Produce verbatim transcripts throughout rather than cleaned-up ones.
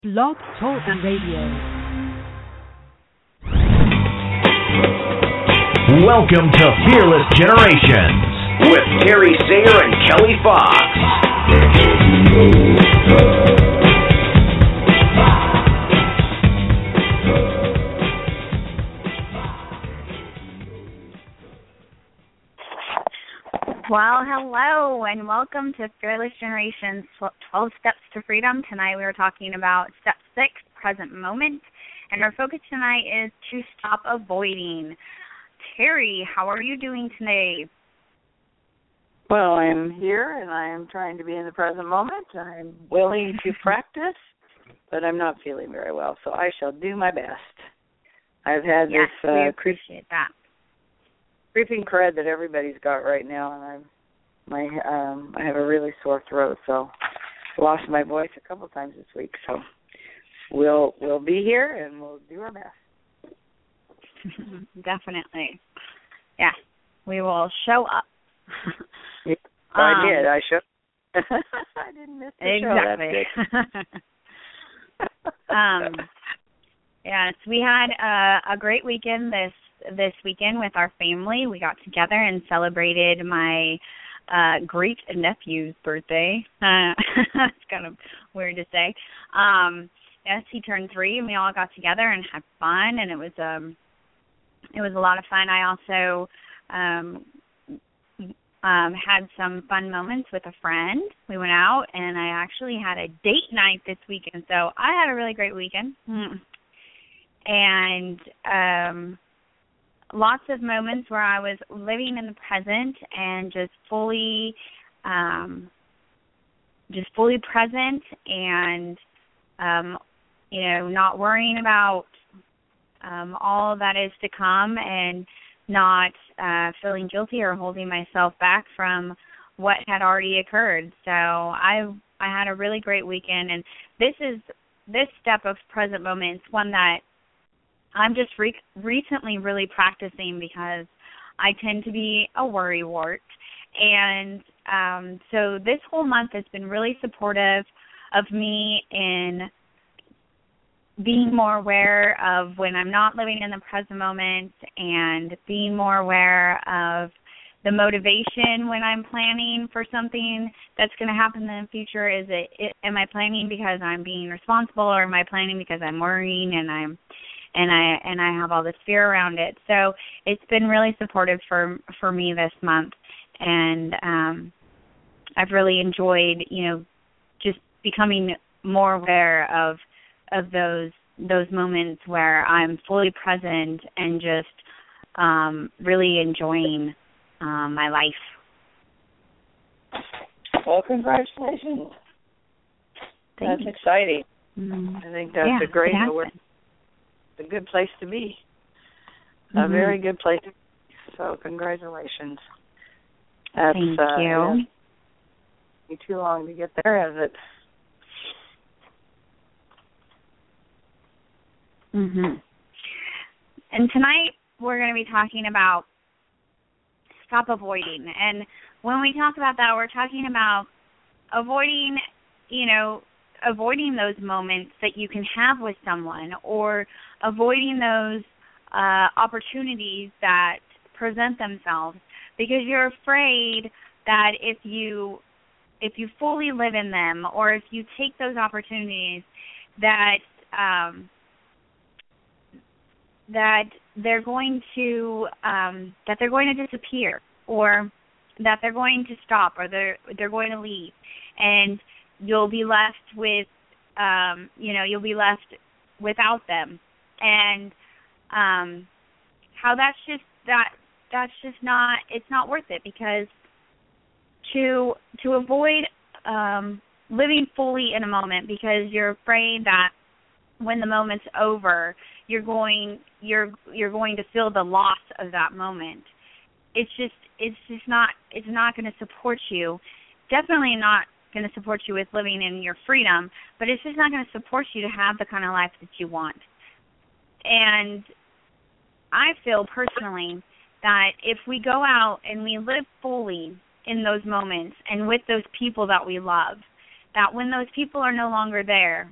Blog Talk Radio. Welcome to Fearless Generations with Terry Sayer and Kelly Fox. Well, hello, and welcome to Fearless Generations, twelve Steps to Freedom. Tonight we are talking about Step six, Present Moment, and our focus tonight is to stop avoiding. Terry, how are you doing today? Well, I'm here, and I am trying to be in the present moment. I'm willing to practice, but I'm not feeling very well, so I shall do my best. I've had yes, this uh, we appreciate that. creeping crud that everybody's got right now, and I'm my um I have a really sore throat, so I lost my voice a couple times this week. So we'll we'll be here and we'll do our best. Definitely, yeah, we will show up. Yeah, um, I did. I showed. I didn't miss the exactly. show. That's good. um, yes, we had uh, a great weekend this. This weekend with our family. We got together and celebrated my uh, great nephew's birthday. Uh, it's kind of weird to say. Um, yes, he turned three, and we all got together and had fun, and it was um, it was a lot of fun. I also um, um, had some fun moments with a friend. We went out, and I actually had a date night this weekend, so I had a really great weekend. Mm. And um, lots of moments where I was living in the present and just fully, um, just fully present and, um, you know, not worrying about um, all that is to come and not uh, feeling guilty or holding myself back from what had already occurred. So I I had a really great weekend, and this is this step of present moment is one that I'm just re- recently really practicing because I tend to be a worrywart. And um, so this whole month has been really supportive of me in being more aware of when I'm not living in the present moment and being more aware of the motivation when I'm planning for something that's going to happen in the future. Is it, it am I planning because I'm being responsible, or am I planning because I'm worrying and I'm and I and I have all this fear around it? So it's been really supportive for for me this month, and um, I've really enjoyed, you know, just becoming more aware of of those those moments where I'm fully present and just um, really enjoying um, my life. Well, congratulations. Thank that's you. exciting. Mm-hmm. I think that's yeah, a great it has award. A good place to be. Mm-hmm. A very good place to be. So congratulations. That's, Thank uh, you. It too long to get there, has it? Mhm. And tonight we're going to be talking about stop avoiding. And when we talk about that, we're talking about avoiding, you know, avoiding those moments that you can have with someone, or avoiding those uh, opportunities that present themselves because you're afraid that if you if you fully live in them, or if you take those opportunities, that um, that they're going to um, that they're going to disappear, or that they're going to stop, or they're they're going to leave, and you'll be left with, um, you know, you'll be left without them, and um, how that's just that that's just not it's not worth it, because to to avoid um, living fully in a moment because you're afraid that when the moment's over, you're going you're you're going to feel the loss of that moment. It's just it's just not it's not going to support you. Definitely not going to support you with living in your freedom, but it's just not going to support you to have the kind of life that you want. And I feel personally that if we go out and we live fully in those moments and with those people that we love, that when those people are no longer there,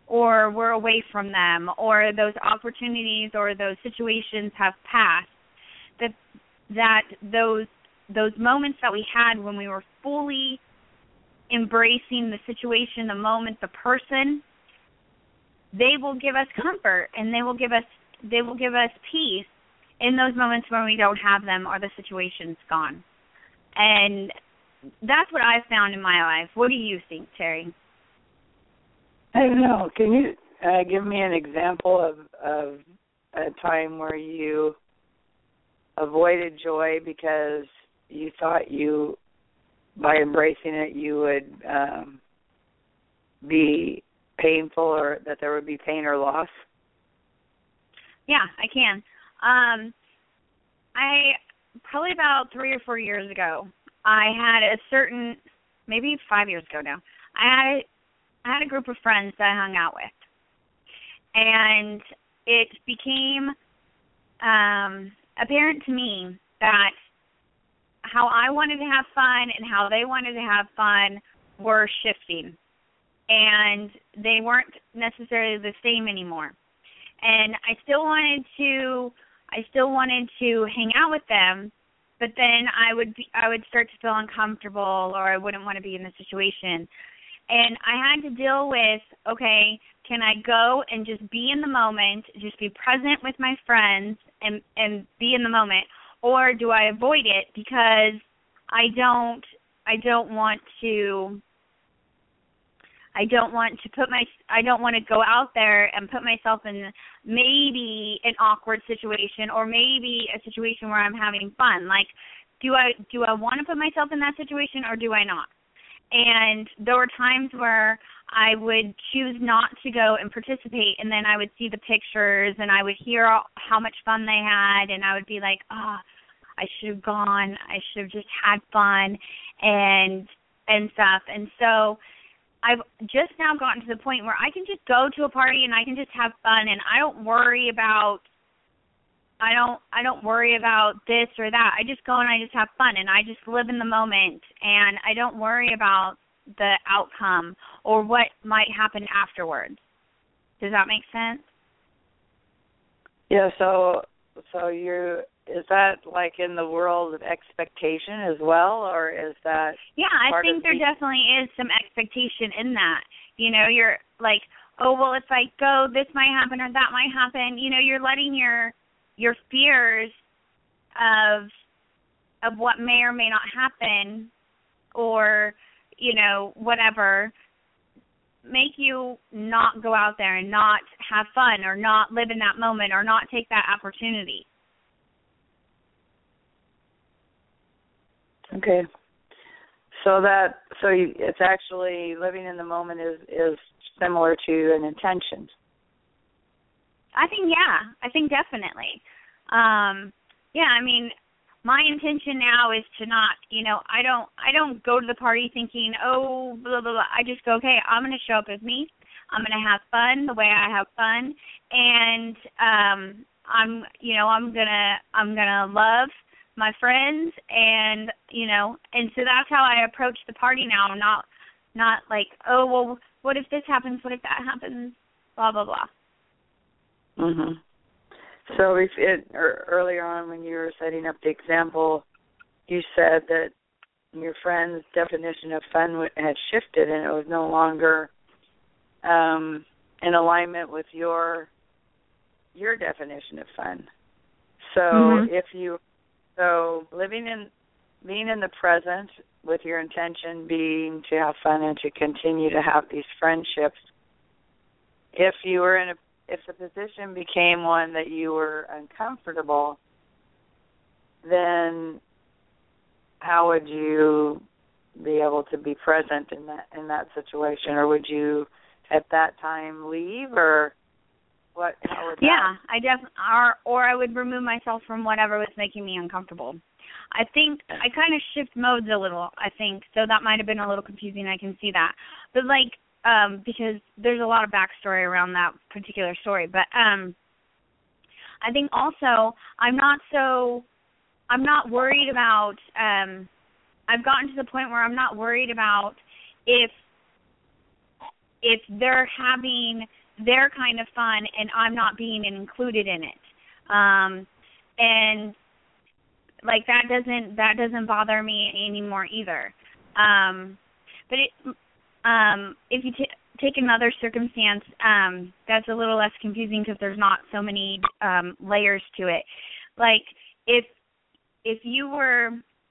or we're away from them, or those opportunities or those situations have passed, that that those those moments that we had when we were fully embracing the situation, the moment, the person, they will give us comfort, and they will give us they will give us peace in those moments when we don't have them or the situation's gone. And that's what I've found in my life. What do you think, Terry? I don't know. Can you uh, give me an example of, of a time where you avoided joy because you thought you, by embracing it, you would um, be painful, or that there would be pain or loss? Yeah, I can. Um, I probably about three or four years ago, I had a certain, maybe five years ago now, I had a, I had a group of friends that I hung out with, and it became um, apparent to me that how I wanted to have fun and how they wanted to have fun were shifting, and they weren't necessarily the same anymore. And I still wanted to, I still wanted to hang out with them, but then I would be, I would start to feel uncomfortable, or I wouldn't want to be in the situation. And I had to deal with, okay, can I go and just be in the moment, just be present with my friends and, and be in the moment, or do I avoid it because I don't I don't want to I don't want to put my I don't want to go out there and put myself in maybe an awkward situation, or maybe a situation where I'm having fun. Like, do I do I want to put myself in that situation, or do I not? And there were times where I would choose not to go and participate, and then I would see the pictures, and I would hear all, how much fun they had, and I would be like, oh, I should have gone. I should have just had fun and and stuff. And so I've just now gotten to the point where I can just go to a party and I can just have fun, and I don't worry about I don't I don't worry about this or that. I just go and I just have fun, and I just live in the moment, and I don't worry about the outcome or what might happen afterwards. Does that make sense? Yeah, so so you're is that like in the world of expectation as well, or is that Yeah, I think there the- definitely is some expectation in that. You know, you're like, oh, well, if I go, this might happen or that might happen. You know, you're letting your your fears of of what may or may not happen, or, you know, whatever, make you not go out there and not have fun, or not live in that moment, or not take that opportunity. Okay. So that so you, it's actually living in the moment is is similar to an intention. I think, yeah, I think definitely. Um, yeah, I mean, my intention now is to not, you know, I don't, I don't go to the party thinking, oh, blah, blah, blah. I just go, okay, I'm going to show up as me. I'm going to have fun the way I have fun. And, um, I'm, you know, I'm going to, I'm going to love my friends, and, you know, and so that's how I approach the party now. I'm not, not like, oh, well, what if this happens? What if that happens? Blah, blah, blah. Mhm. So if it, or earlier on when you were setting up the example, you said that your friend's definition of fun had shifted, and it was no longer um, in alignment with your your definition of fun. So mm-hmm. if you so living in being in the present with your intention being to have fun and to continue to have these friendships, if you were in a if the position became one that you were uncomfortable, then how would you be able to be present in that in that situation? Or would you at that time leave, or what? How would yeah, that? I definitely, or or I would remove myself from whatever was making me uncomfortable. I think I kind of shift modes a little, I think, so that might have been a little confusing. I can see that. But like, Um, because there's a lot of backstory around that particular story. But um, I think also I'm not so, I'm not worried about, um, I've gotten to the point where I'm not worried about if if they're having their kind of fun and I'm not being included in it. Um, and like that doesn't that doesn't bother me anymore either. Um, but it, um, if you t- take another circumstance um, that's a little less confusing because there's not so many um, layers to it. Like if if you were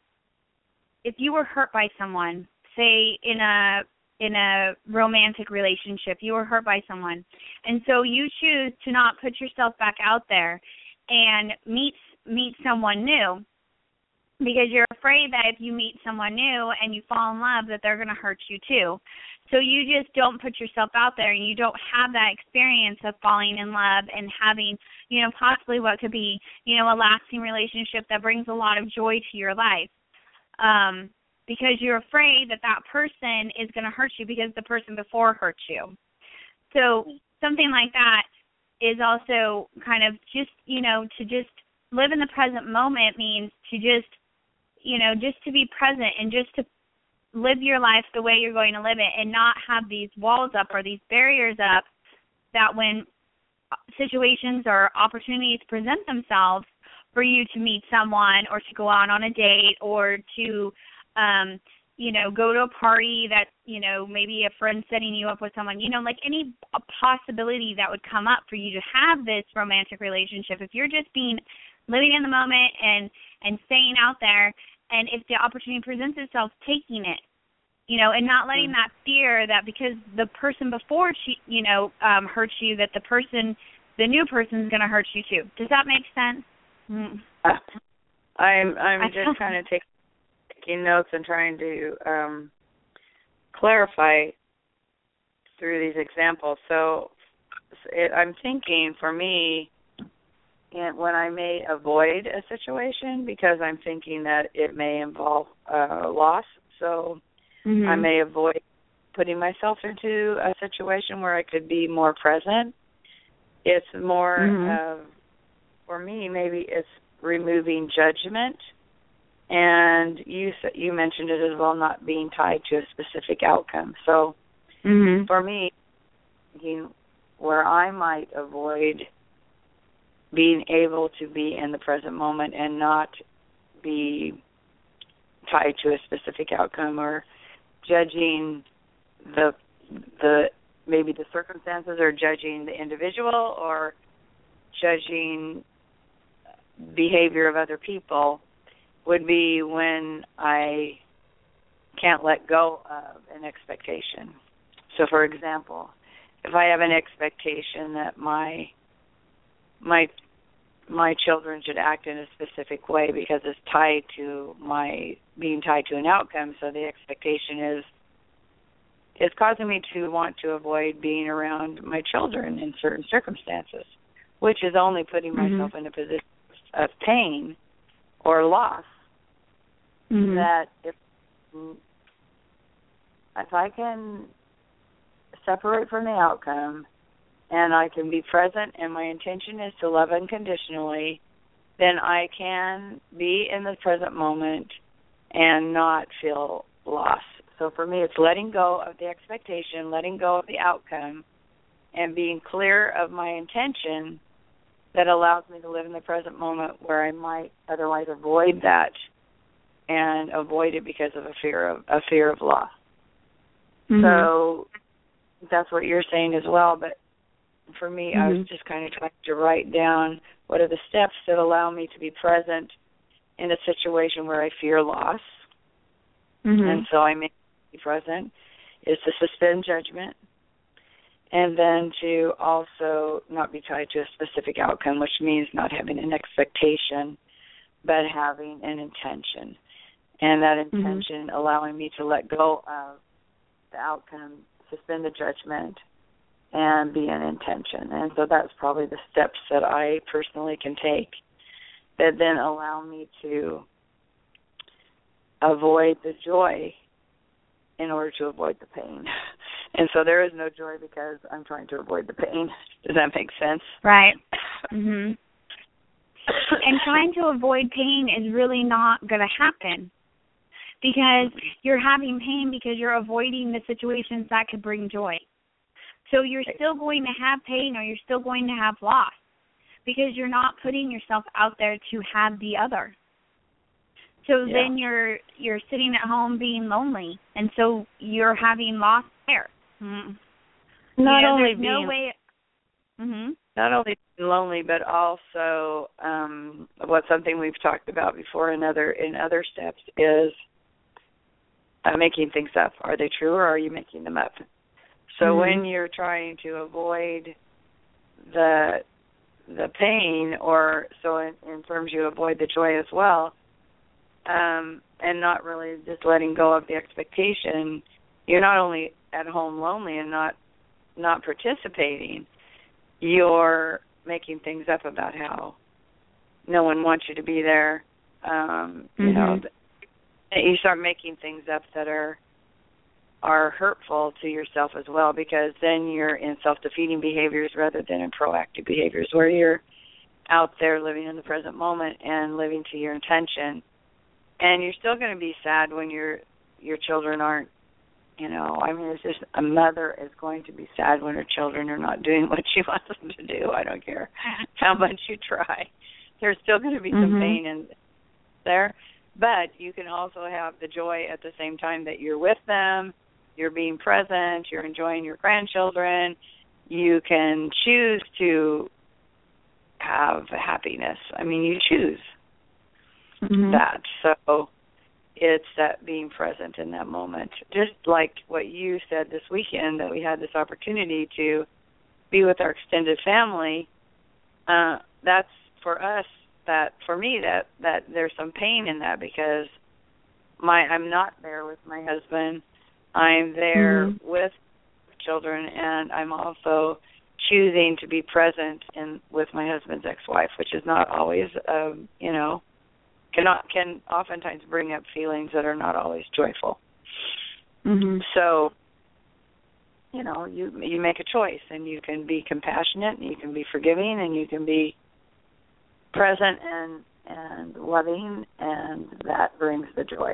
if you were hurt by someone, say in a in a romantic relationship, you were hurt by someone, and so you choose to not put yourself back out there and meet meet someone new, because you're afraid that if you meet someone new and you fall in love that they're going to hurt you too. So you just don't put yourself out there, and you don't have that experience of falling in love and having, you know, possibly what could be, you know, a lasting relationship that brings a lot of joy to your life. Um, because you're afraid that that person is going to hurt you because the person before hurt you. So something like that is also kind of just, you know, to just live in the present moment means to just, you know, just to be present and just to live your life the way you're going to live it and not have these walls up or these barriers up that when situations or opportunities present themselves for you to meet someone or to go out on a date or to, um, you know, go to a party that, you know, maybe a friend setting you up with someone, you know, like any possibility that would come up for you to have this romantic relationship. If you're just being, living in the moment and, and staying out there, and if the opportunity presents itself, taking it, you know, and not letting that fear that because the person before, she, you know, um, hurt you, that the person, the new person is going to hurt you too. Does that make sense? Mm. Uh, I'm I'm just kind of take, taking notes and trying to um, clarify through these examples. So it, I'm thinking for me, and when I may avoid a situation because I'm thinking that it may involve uh, loss, so mm-hmm. I may avoid putting myself into a situation where I could be more present. It's more mm-hmm. of, for me, maybe it's removing judgment, and you you mentioned it as well, not being tied to a specific outcome. So mm-hmm. for me, you know, where I might avoid being able to be in the present moment and not be tied to a specific outcome or judging the the maybe the circumstances or judging the individual or judging behavior of other people would be when I can't let go of an expectation. So, for example, if I have an expectation that my my my children should act in a specific way because it's tied to my being tied to an outcome, so the expectation is is causing me to want to avoid being around my children in certain circumstances, which is only putting mm-hmm. myself in a position of pain or loss. Mm-hmm. That if if I can separate from the outcome and I can be present and my intention is to love unconditionally, then I can be in the present moment and not feel loss. So for me, it's letting go of the expectation, letting go of the outcome, and being clear of my intention that allows me to live in the present moment where I might otherwise avoid that and avoid it because of a fear of a fear of loss. Mm-hmm. So that's what you're saying as well, but for me, mm-hmm. I was just kind of trying to write down what are the steps that allow me to be present in a situation where I fear loss. Mm-hmm. And so I may be present is to suspend judgment and then to also not be tied to a specific outcome, which means not having an expectation, but having an intention. And that intention mm-hmm. allowing me to let go of the outcome, suspend the judgment, and be an intention. And so that's probably the steps that I personally can take that then allow me to avoid the joy in order to avoid the pain. And so there is no joy because I'm trying to avoid the pain. Does that make sense? Right. Mhm. And trying to avoid pain is really not going to happen because you're having pain because you're avoiding the situations that could bring joy. So you're still going to have pain, or you're still going to have loss, because you're not putting yourself out there to have the other. So yeah. then you're you're sitting at home being lonely, and so you're having loss there. Mm. Not you know, only there's being no way. Mm-hmm. Not only being lonely, but also um, what something we've talked about before in other in other steps is uh, making things up. Are they true, or are you making them up? So mm-hmm. when you're trying to avoid the the pain, or so in, in terms you avoid the joy as well, um, and not really just letting go of the expectation, you're not only at home lonely and not not participating, you're making things up about how no one wants you to be there. Um, you mm-hmm. know, you start making things up that are are hurtful to yourself as well, because then you're in self-defeating behaviors rather than in proactive behaviors where you're out there living in the present moment and living to your intention. And you're still going to be sad when your your children aren't, you know, I mean, it's just a mother is going to be sad when her children are not doing what she wants them to do. I don't care how much you try. There's still going to be some mm-hmm. pain in there. But you can also have the joy at the same time that you're with them, you're being present, you're enjoying your grandchildren. You can choose to have happiness. I mean, you choose mm-hmm. that. So it's that being present in that moment. Just like what you said this weekend, that we had this opportunity to be with our extended family, uh, that's for us, that for me, that, that there's some pain in that, because my I'm not there with my husband. I'm there mm-hmm. with children, and I'm also choosing to be present in with my husband's ex-wife, which is not always, um, you know, cannot can oftentimes bring up feelings that are not always joyful. Mm-hmm. So, you know, you you make a choice, and you can be compassionate, and you can be forgiving, and you can be present and and loving, and that brings the joy.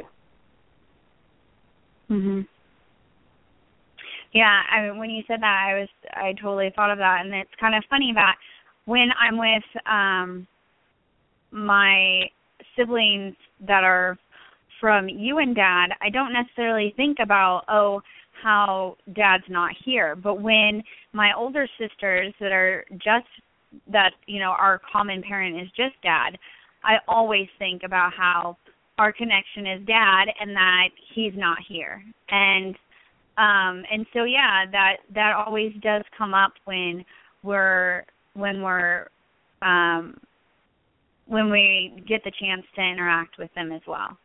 Mhm. Yeah, I mean, when you said that, I was I totally thought of that, and it's kind of funny that when I'm with um, my siblings that are from you and Dad, I don't necessarily think about, oh, how Dad's not here. But when my older sisters that are just that, you know, our common parent is just Dad, I always think about how our connection is Dad and that he's not here. And um and so yeah, that that always does come up when we're when we're um when we get the chance to interact with them as well.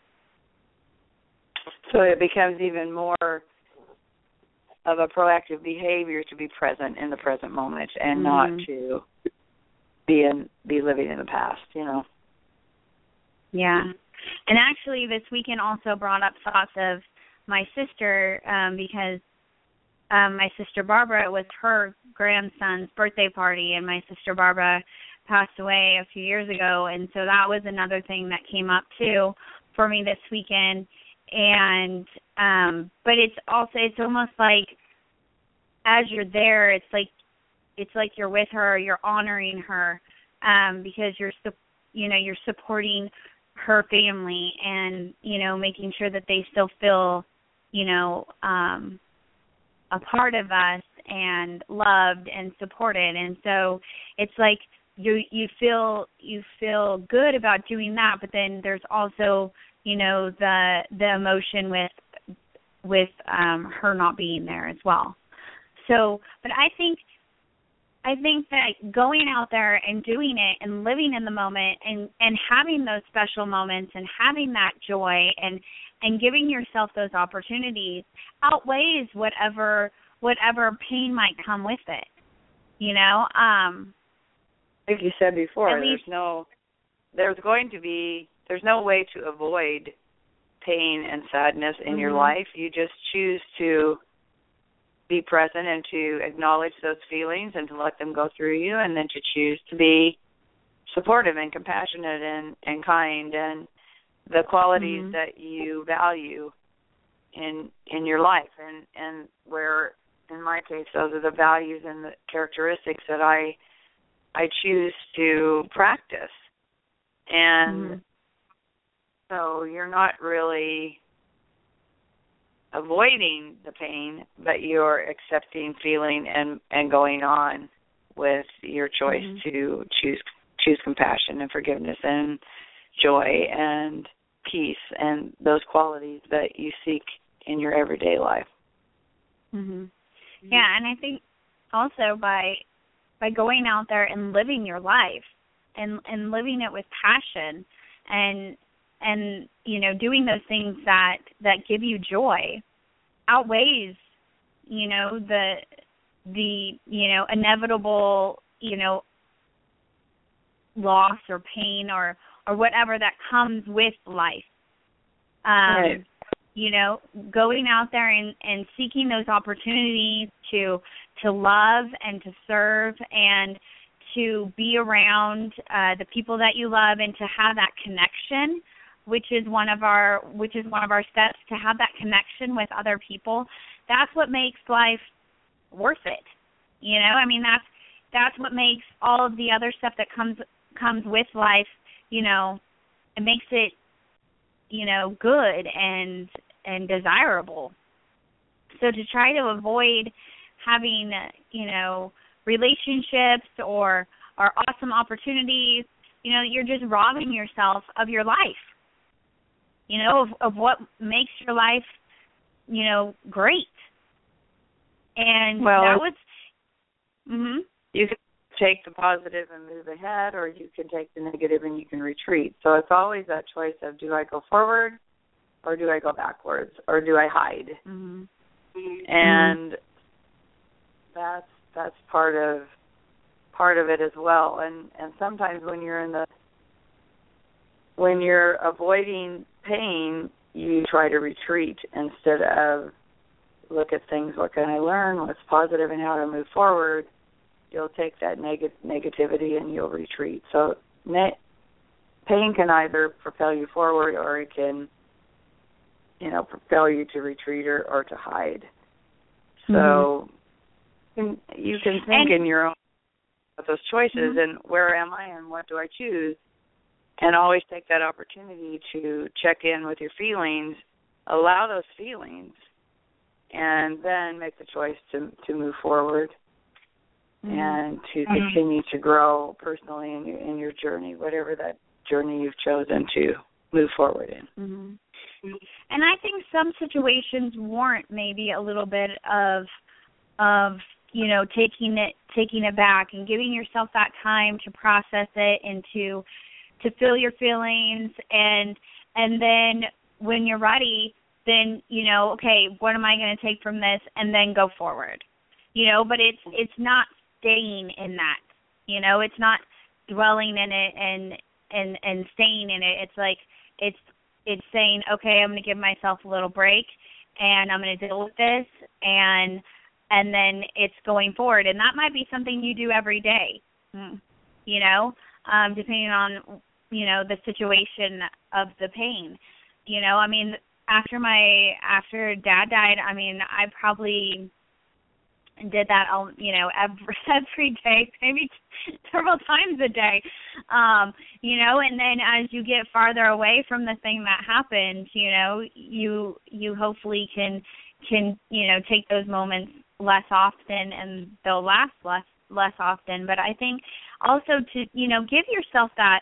So it becomes even more of a proactive behavior to be present in the present moment and mm-hmm. not to be in be living in the past, you know. Yeah. And actually this weekend also brought up thoughts of my sister, um, because um, my sister Barbara, it was her grandson's birthday party, and my sister Barbara passed away a few years ago, and so that was another thing that came up too for me this weekend. And um, but it's also it's almost like as you're there, it's like it's like you're with her, you're honoring her, um, because you're you know you're supporting her family, and you know making sure that they still feel you know um, a part of us and loved and supported. And so it's like you you feel you feel good about doing that, but then there's also you know the the emotion with with um, her not being there as well. So, but I think. I think that going out there and doing it and living in the moment and, and having those special moments and having that joy and, and giving yourself those opportunities outweighs whatever whatever pain might come with it. You know? Um, like you said before, there's least, no there's going to be there's no way to avoid pain and sadness in mm-hmm. your life. You just choose to be present and to acknowledge those feelings and to let them go through you, and then to choose to be supportive and compassionate and, and kind and the qualities mm-hmm. that you value in in your life, and, and where in my case, those are the values and the characteristics that I I choose to practice. And mm-hmm. so you're not really avoiding the pain, but you're accepting, feeling, and, and going on with your choice mm-hmm. to choose choose compassion and forgiveness and joy and peace and those qualities that you seek in your everyday life. Mm-hmm. Yeah, and I think also by by going out there and living your life and and living it with passion and and you know doing those things that that give you joy outweighs you know the the you know inevitable you know loss or pain or or whatever that comes with life. Um right. You know, going out there and, and seeking those opportunities to to love and to serve and to be around uh, the people that you love and to have that connection, which is one of our which is one of our steps, to have that connection with other people. That's what makes life worth it. You know, I mean that's that's what makes all of the other stuff that comes comes with life. You know, it makes it you know, good and and desirable. So to try to avoid having, you know, relationships or or awesome opportunities, you know, you're just robbing yourself of your life. You know, of, of what makes your life, you know, great. And well, that was mhm. You can take the positive and move ahead, or you can take the negative and you can retreat. So it's always that choice of, do I go forward or do I go backwards or do I hide? Mm-hmm. And that's that's part of part of it as well. And and sometimes when you're in the when you're avoiding pain, you try to retreat instead of look at things. What can I learn? What's positive, and how to move forward? You'll take that neg- negativity and you'll retreat. So ne- pain can either propel you forward or it can, you know, propel you to retreat or, or to hide. So mm-hmm. you, can, you can think and, in your own about those choices mm-hmm. and where am I and what do I choose, and always take that opportunity to check in with your feelings, allow those feelings, and then make the choice to to move forward. Mm-hmm. And to continue to grow personally in your, in your journey, whatever that journey you've chosen to move forward in. Mm-hmm. And I think some situations warrant maybe a little bit of, of you know, taking it taking it back and giving yourself that time to process it and to to feel your feelings, and and then when you're ready, then you know, okay, what am I going to take from this, and then go forward. You know, but it's it's not staying in that, you know, it's not dwelling in it and and and staying in it. It's like it's it's saying, okay, I'm going to give myself a little break and I'm going to deal with this, and and then it's going forward. And that might be something you do every day, you know, um, depending on, you know, the situation of the pain. You know, I mean, after my after Dad died, I mean, I probably did that, you know, every, every day, maybe several times a day, um, you know, and then as you get farther away from the thing that happened, you know, you you hopefully can, can you know, take those moments less often, and they'll last less less often. But I think also to, you know, give yourself that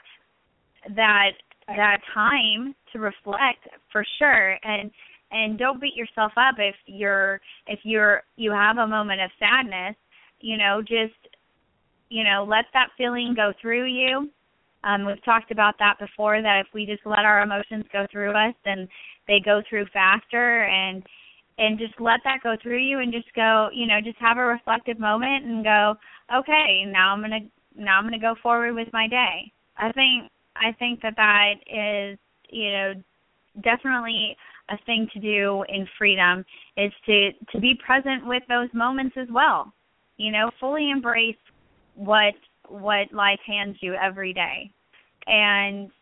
that that time to reflect for sure, and And don't beat yourself up if you're if you're you have a moment of sadness. You know, just you know, let that feeling go through you. Um, we've talked about that before. That if we just let our emotions go through us, then they go through faster. And and just let that go through you, and just go. You know, just have a reflective moment and go. Okay, now I'm gonna now I'm gonna go forward with my day. I think I think that that is you know definitely a thing to do in freedom, is to, to be present with those moments as well. You know, fully embrace what what life hands you every day. And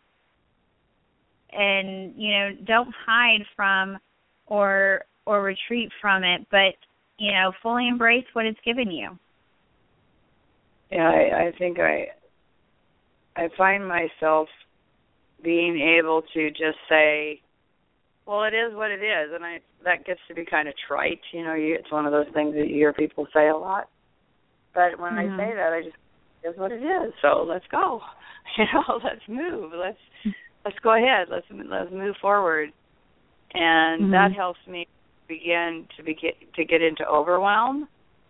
and you know, don't hide from or or retreat from it, but you know, fully embrace what it's given you. Yeah, I, I think I I find myself being able to just say, well, it is what it is, and I that gets to be kind of trite. You know, you, it's one of those things that you hear people say a lot. But when mm-hmm. I say that, I just, it is what it is. So let's go. You know, let's move. Let's let's go ahead. Let's let's move forward, and mm-hmm. that helps me begin to be, to get into overwhelm.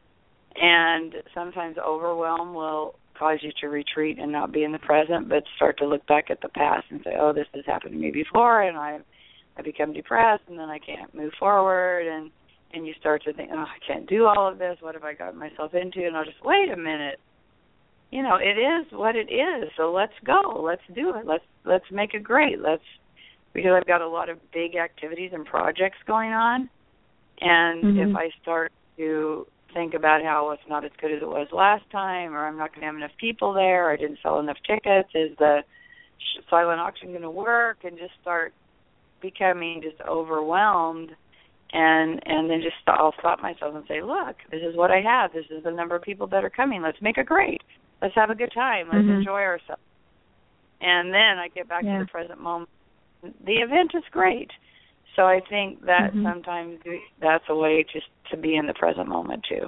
And sometimes overwhelm will cause you to retreat and not be in the present, but start to look back at the past and say, oh, this has happened to me before, and I I become depressed, and then I can't move forward, and, and you start to think, oh, I can't do all of this. What have I got myself into? And I'll just, wait a minute. You know, it is what it is, so let's go. Let's do it. Let's let's make it great. Let's because I've got a lot of big activities and projects going on, and mm-hmm. if I start to think about how it's not as good as it was last time, or I'm not going to have enough people there, or I didn't sell enough tickets, is the silent auction going to work, and just start becoming just overwhelmed, and and then just I'll stop myself and say, look, this is what I have. This is the number of people that are coming. Let's make it great. Let's have a good time. Let's mm-hmm. enjoy ourselves. And then I get back yeah. to the present moment. The event is great. So I think that mm-hmm. sometimes that's a way just to be in the present moment too,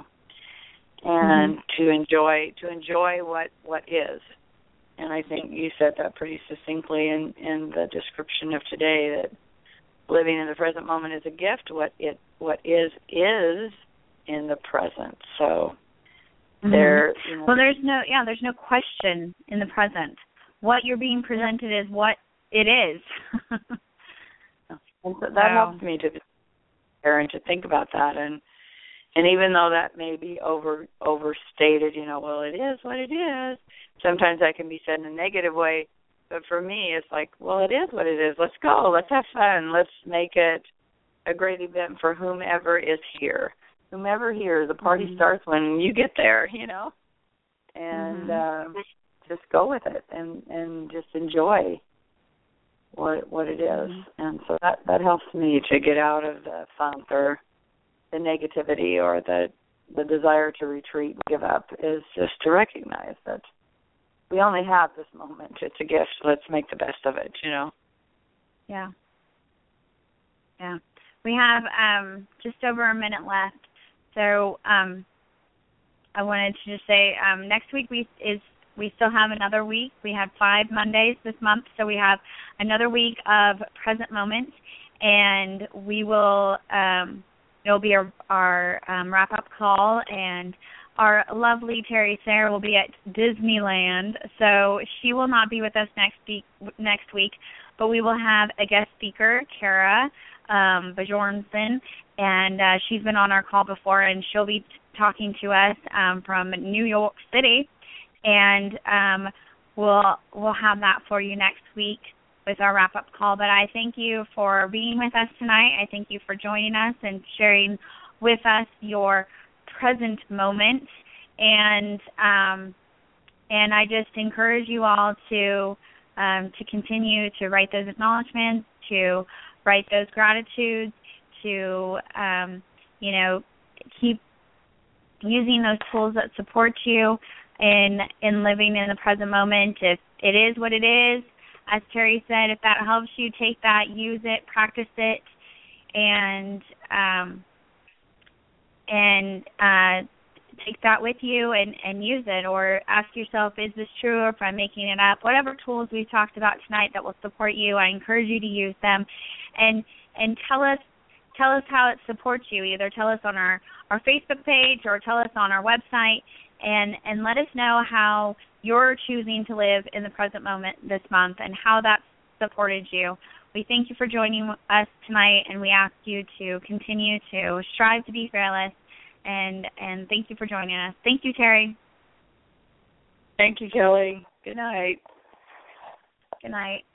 and mm-hmm. to enjoy to enjoy what, what is. And I think you said that pretty succinctly in, in the description of today, that living in the present moment is a gift. What it what is is in the present. So mm-hmm. there. You know, well, there's no yeah, there's no question in the present. What you're being presented is what it is. And so that wow. helps me to and to think about that, and and even though that may be over overstated, you know, well, it is what it is. Sometimes that can be said in a negative way, but for me, it's like, well, it is what it is. Let's go. Let's have fun. Let's make it a great event for whomever is here. Whomever here, the party mm-hmm. starts when you get there, you know, and mm-hmm. uh, just go with it and and just enjoy what what it is. Mm-hmm. And so that, that helps me to get out of the funk or the negativity or the the desire to retreat and give up, is just to recognize that we only have this moment. It's a gift. Let's make the best of it, you know. Yeah. Yeah. We have um, just over a minute left. So um, I wanted to just say um, next week we is We still have another week. We have five Mondays this month, so we have another week of present moments, and we will, um, it'll be our, our um, wrap-up call, and our lovely Terry Sayre will be at Disneyland, so she will not be with us next week, next week, but we will have a guest speaker, Kara um, Bjornson, and uh, she's been on our call before, and she'll be talking to us um, from New York City. And um, we'll we'll have that for you next week with our wrap-up call. But I thank you for being with us tonight. I thank you for joining us and sharing with us your present moment. And um, and I just encourage you all to um, to continue to write those acknowledgments, to write those gratitudes, to um, you know keep using those tools that support you in in living in the present moment. If it is what it is, as Terry said, if that helps you, take that, use it, practice it, and um, and uh, take that with you and, and use it, or ask yourself, is this true, or if I'm making it up? Whatever tools we've talked about tonight that will support you, I encourage you to use them, and and tell us tell us how it supports you. Either tell us on our, our Facebook page or tell us on our website. And, and let us know how you're choosing to live in the present moment this month and how that's supported you. We thank you for joining us tonight, and we ask you to continue to strive to be fearless. And, and thank you for joining us. Thank you, Terry. Thank you, Kelly. Good night. Good night.